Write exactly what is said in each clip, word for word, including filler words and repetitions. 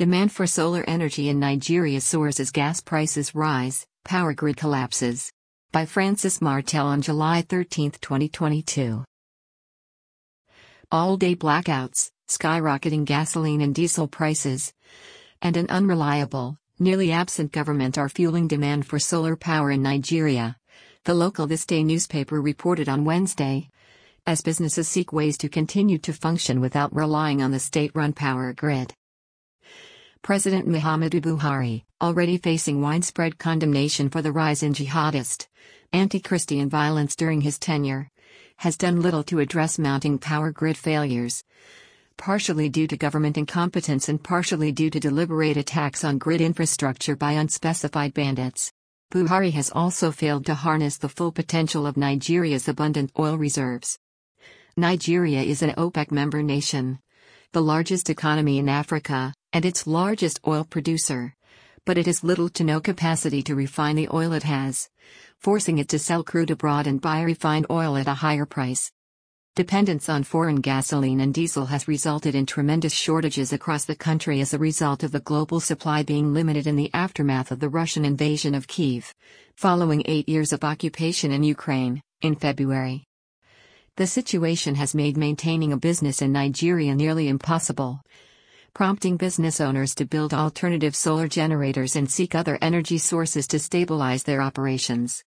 Demand for solar energy in Nigeria soars as gas prices rise, power grid collapses. By Francis Martel on July thirteenth, twenty twenty-two. All-day blackouts, skyrocketing gasoline and diesel prices, and an unreliable, nearly absent government are fueling demand for solar power in Nigeria, the local This Day newspaper reported on Wednesday, as businesses seek ways to continue to function without relying on the state-run power grid. President Muhammadu Buhari, already facing widespread condemnation for the rise in jihadist, anti-Christian violence during his tenure, has done little to address mounting power grid failures, partially due to government incompetence and partially due to deliberate attacks on grid infrastructure by unspecified bandits. Buhari has also failed to harness the full potential of Nigeria's abundant oil reserves. Nigeria is an OPEC member nation, the largest economy in Africa, and its largest oil producer, but it has little to no capacity to refine the oil it has, forcing it to sell crude abroad and buy refined oil at a higher price. Dependence on foreign gasoline and diesel has resulted in tremendous shortages across the country as a result of the global supply being limited in the aftermath of the Russian invasion of Kyiv, following eight years of occupation in Ukraine, in February. The situation has made maintaining a business in Nigeria nearly impossible, prompting business owners to build alternative solar generators and seek other energy sources to stabilize their operations.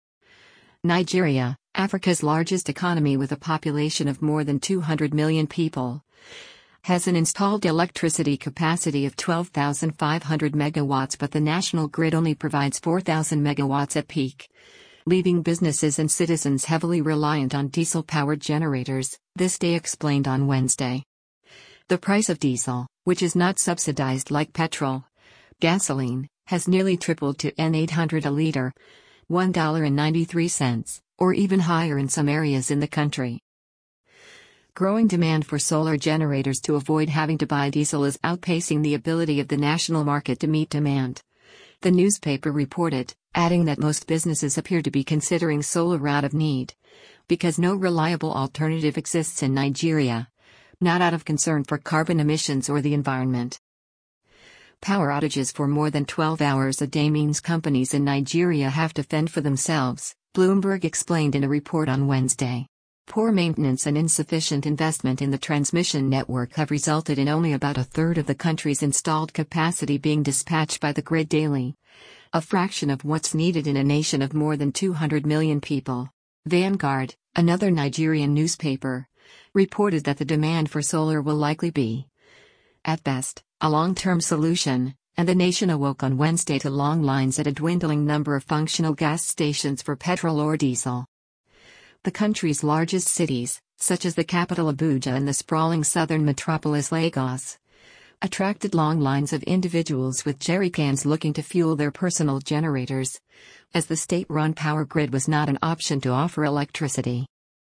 Nigeria, Africa's largest economy with a population of more than two hundred million people, has an installed electricity capacity of twelve thousand five hundred megawatts, but the national grid only provides four thousand megawatts at peak, leaving businesses and citizens heavily reliant on diesel-powered generators, This Day explained on Wednesday. The price of diesel, which is not subsidized like petrol, gasoline, has nearly tripled to eight hundred a liter, one dollar and ninety-three cents, or even higher in some areas in the country. Growing demand for solar generators to avoid having to buy diesel is outpacing the ability of the national market to meet demand, the newspaper reported, adding that most businesses appear to be considering solar out of need, because no reliable alternative exists in Nigeria, not out of concern for carbon emissions or the environment. Power outages for more than twelve hours a day means companies in Nigeria have to fend for themselves, Bloomberg explained in a report on Wednesday. Poor maintenance and insufficient investment in the transmission network have resulted in only about a third of the country's installed capacity being dispatched by the grid daily, a fraction of what's needed in a nation of more than two hundred million people. Vanguard, another Nigerian newspaper, reported that the demand for solar will likely be, at best, a long-term solution, and the nation awoke on Wednesday to long lines at a dwindling number of functional gas stations for petrol or diesel. The country's largest cities, such as the capital Abuja and the sprawling southern metropolis Lagos, attracted long lines of individuals with jerrycans looking to fuel their personal generators, as the state-run power grid was not an option to offer electricity.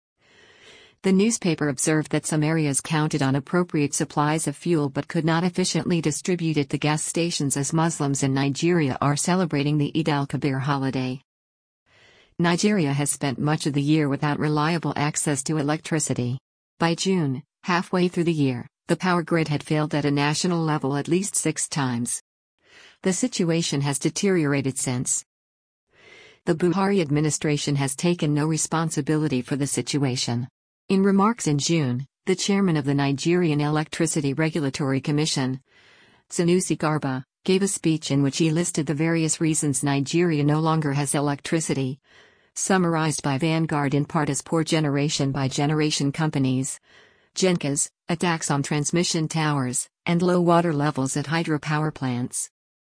The newspaper observed that some areas counted on appropriate supplies of fuel but could not efficiently distribute it to gas stations as Muslims in Nigeria are celebrating the Eid al-Kabir holiday. Nigeria has spent much of the year without reliable access to electricity. By June, halfway through the year, the power grid had failed at a national level at least six times. The situation has deteriorated since. The Buhari administration has taken no responsibility for the situation. In remarks in June, the chairman of the Nigerian Electricity Regulatory Commission, Sanusi Garba, gave a speech in which he listed the various reasons Nigeria no longer has electricity, summarized by Vanguard in part as poor generation by generation companies, GenCos, attacks on transmission towers, and low water levels at hydropower plants.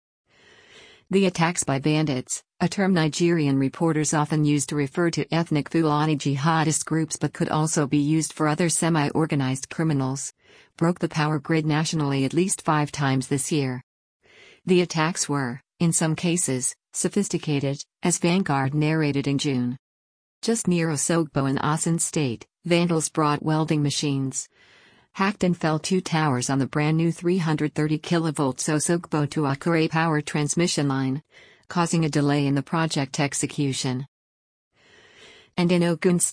The attacks by bandits, a term Nigerian reporters often use to refer to ethnic Fulani jihadist groups but could also be used for other semi-organized criminals, broke the power grid nationally at least five times this year. The attacks were, in some cases, sophisticated, as Vanguard narrated in June. Just near Osogbo in Osun State, vandals brought welding machines, hacked and fell two towers on the brand new three hundred thirty kilovolt Osogbo to Akure power transmission line, causing a delay in the project execution. And in Ogun State,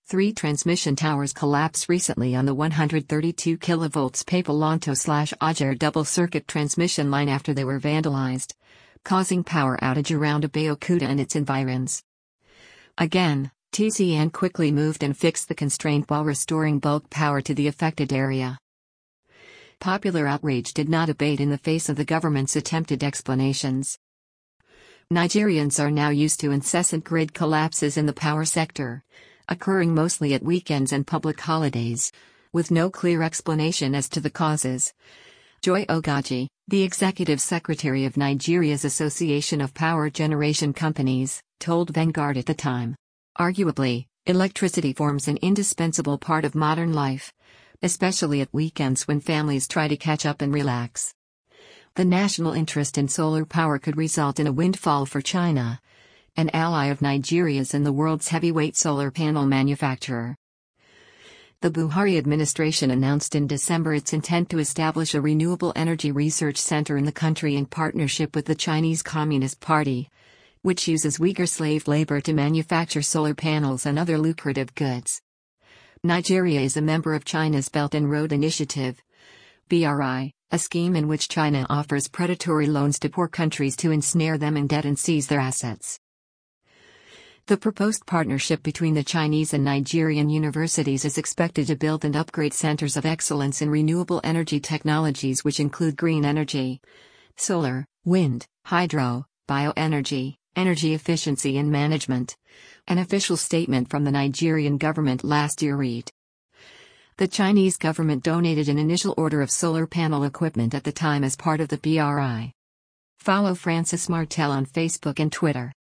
Three transmission towers collapsed recently on the one hundred thirty-two kilovolts Papelonto-Ager double-circuit transmission line after they were vandalized, causing power outage around Abeokuta and its environs. Again, T C N quickly moved and fixed the constraint while restoring bulk power to the affected area. Popular outrage did not abate in the face of the government's attempted explanations. Nigerians are now used to incessant grid collapses in the power sector, occurring mostly at weekends and public holidays, with no clear explanation as to the causes. Joy Ogaji, the executive secretary of Nigeria's Association of Power Generation Companies, told Vanguard at the time. Arguably, electricity forms an indispensable part of modern life, especially at weekends when families try to catch up and relax. The national interest in solar power could result in a windfall for China, an ally of Nigeria's and the world's heavyweight solar panel manufacturer. The Buhari administration announced in December its intent to establish a renewable energy research center in the country in partnership with the Chinese Communist Party, which uses Uyghur slave labor to manufacture solar panels and other lucrative goods. Nigeria is a member of China's Belt and Road Initiative, B R I, a scheme in which China offers predatory loans to poor countries to ensnare them in debt and seize their assets. The proposed partnership between the Chinese and Nigerian universities is expected to build and upgrade centers of excellence in renewable energy technologies, which include green energy, solar, wind, hydro, bioenergy, energy efficiency and management. An official statement from the Nigerian government last year read. The Chinese government donated an initial order of solar panel equipment at the time as part of the B R I. Follow Francis Martel on Facebook and Twitter.